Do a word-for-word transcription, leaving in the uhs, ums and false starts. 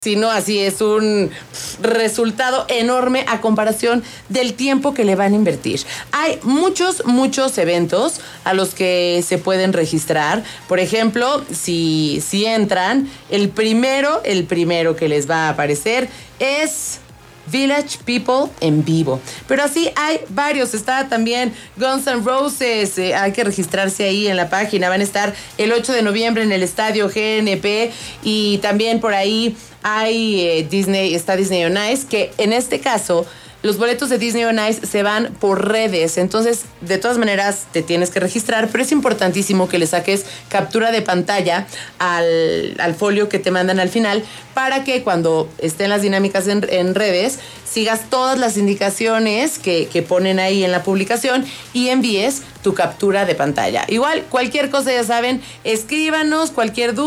Si no, así es un resultado enorme a comparación del tiempo que le van a invertir. Hay muchos, muchos eventos a los que se pueden registrar. Por ejemplo, si, si entran, el primero, el primero que les va a aparecer es Village People en vivo. Pero así hay varios. Está también Guns N' Roses. Eh, hay que registrarse ahí en la página. Van a estar el ocho de noviembre en el estadio G N P. Y también por ahí hay eh, Disney, está Disney on Ice, que en este caso los boletos de Disney on Ice se van por redes. Entonces, de todas maneras, te tienes que registrar, pero es importantísimo que le saques captura de pantalla al, al folio que te mandan al final para que cuando estén las dinámicas en, en redes, sigas todas las indicaciones que, que ponen ahí en la publicación y envíes tu captura de pantalla. Igual, cualquier cosa, ya saben, escríbanos, cualquier duda.